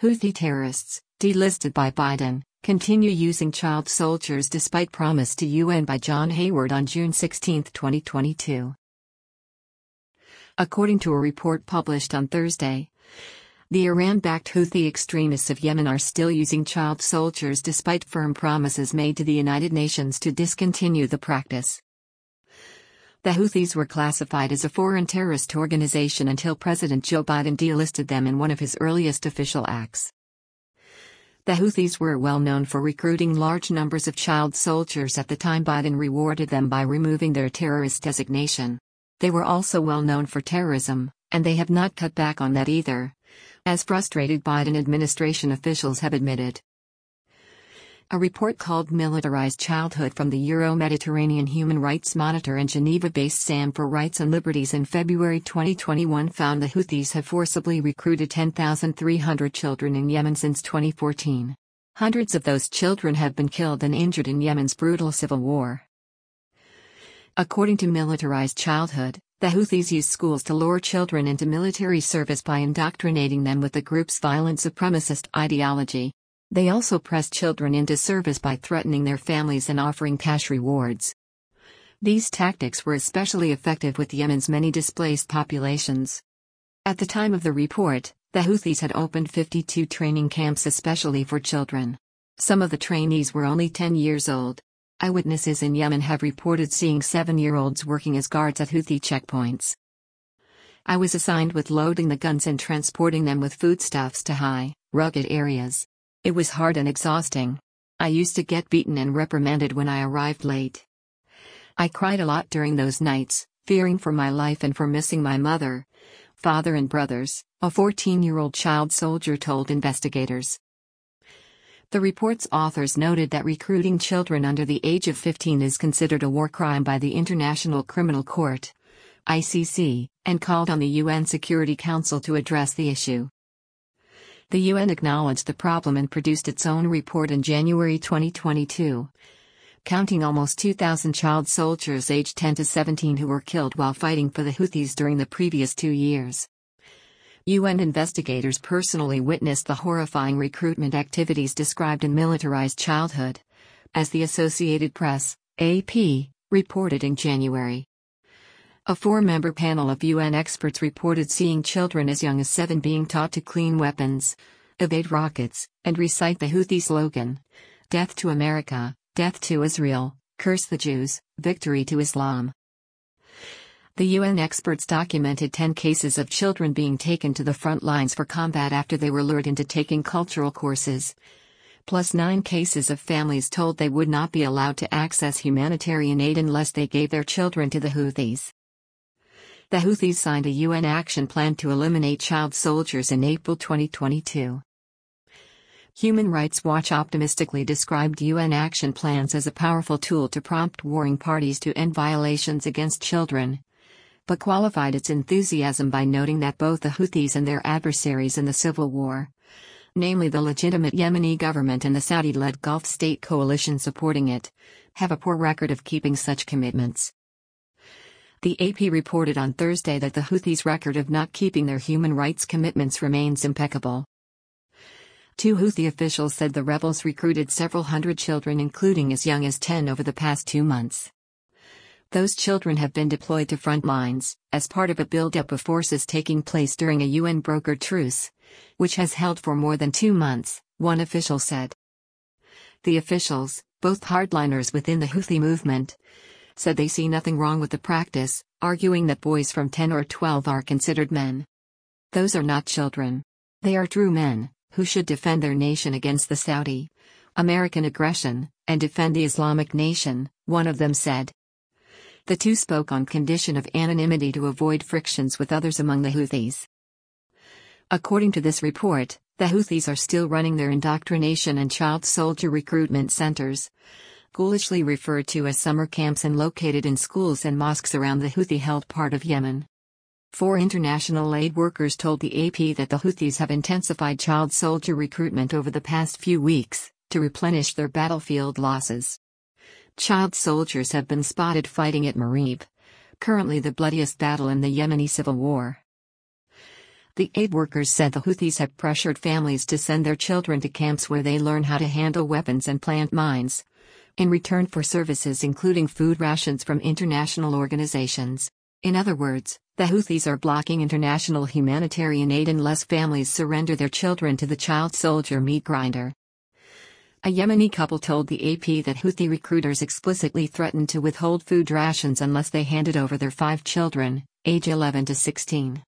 Houthi terrorists, delisted by Biden, continue using child soldiers despite promise to UN by John Hayward on June 16, 2022. According to a report published on Thursday, the Iran-backed Houthi extremists of Yemen are still using child soldiers despite firm promises made to the United Nations to discontinue the practice. The Houthis were classified as a foreign terrorist organization until President Joe Biden delisted them in one of his earliest official acts. The Houthis were well known for recruiting large numbers of child soldiers at the time Biden rewarded them by removing their terrorist designation. They were also well known for terrorism, and they have not cut back on that either, as frustrated Biden administration officials have admitted. A report called Militarized Childhood from the Euro-Mediterranean Human Rights Monitor and Geneva-based SAM for Rights and Liberties in February 2021 found the Houthis have forcibly recruited 10,300 children in Yemen since 2014. Hundreds of those children have been killed and injured in Yemen's brutal civil war. According to Militarized Childhood, the Houthis use schools to lure children into military service by indoctrinating them with the group's violent supremacist ideology. They also press children into service by threatening their families and offering cash rewards. These tactics were especially effective with Yemen's many displaced populations. At the time of the report, the Houthis had opened 52 training camps especially for children. Some of the trainees were only 10 years old. Eyewitnesses in Yemen have reported seeing 7-year-olds working as guards at Houthi checkpoints. I was assigned with loading the guns and transporting them with foodstuffs to high, rugged areas. It was hard and exhausting. I used to get beaten and reprimanded when I arrived late. I cried a lot during those nights, fearing for my life and for missing my mother, father and brothers, a 14-year-old child soldier told investigators. The report's authors noted that recruiting children under the age of 15 is considered a war crime by the International Criminal Court, ICC, and called on the UN Security Council to address the issue. The UN acknowledged the problem and produced its own report in January 2022, counting almost 2,000 child soldiers aged 10 to 17 who were killed while fighting for the Houthis during the previous 2 years. UN investigators personally witnessed the horrifying recruitment activities described in Militarized Childhood, as the Associated Press, AP, reported in January. A 4-member panel of UN experts reported seeing children as young as 7 being taught to clean weapons, evade rockets, and recite the Houthi slogan, "Death to America, death to Israel, curse the Jews, victory to Islam." The UN experts documented 10 cases of children being taken to the front lines for combat after they were lured into taking cultural courses, plus 9 cases of families told they would not be allowed to access humanitarian aid unless they gave their children to the Houthis. The Houthis signed a UN action plan to eliminate child soldiers in April 2022. Human Rights Watch optimistically described UN action plans as a powerful tool to prompt warring parties to end violations against children, but qualified its enthusiasm by noting that both the Houthis and their adversaries in the civil war, namely the legitimate Yemeni government and the Saudi-led Gulf state coalition supporting it, have a poor record of keeping such commitments. The AP reported on Thursday that the Houthis' record of not keeping their human rights commitments remains impeccable. 2 Houthi officials said the rebels recruited several hundred children, including as young as 10, over the past 2 months. Those children have been deployed to front lines, as part of a buildup of forces taking place during a UN-brokered truce, which has held for more than 2 months, one official said. The officials, both hardliners within the Houthi movement, said they see nothing wrong with the practice, arguing that boys from 10 or 12 are considered men. Those are not children. They are true men, who should defend their nation against the Saudi, American aggression, and defend the Islamic nation, one of them said. The 2 spoke on condition of anonymity to avoid frictions with others among the Houthis. According to this report, the Houthis are still running their indoctrination and child soldier recruitment centers, ghoulishly referred to as summer camps, and located in schools and mosques around the Houthi-held part of Yemen. 4 international aid workers told the AP that the Houthis have intensified child soldier recruitment over the past few weeks, to replenish their battlefield losses. Child soldiers have been spotted fighting at Marib, currently the bloodiest battle in the Yemeni civil war. The aid workers said the Houthis have pressured families to send their children to camps where they learn how to handle weapons and plant mines, in return for services including food rations from international organizations. In other words, the Houthis are blocking international humanitarian aid unless families surrender their children to the child soldier meat grinder. A Yemeni couple told the AP that Houthi recruiters explicitly threatened to withhold food rations unless they handed over their 5 children, age 11 to 16.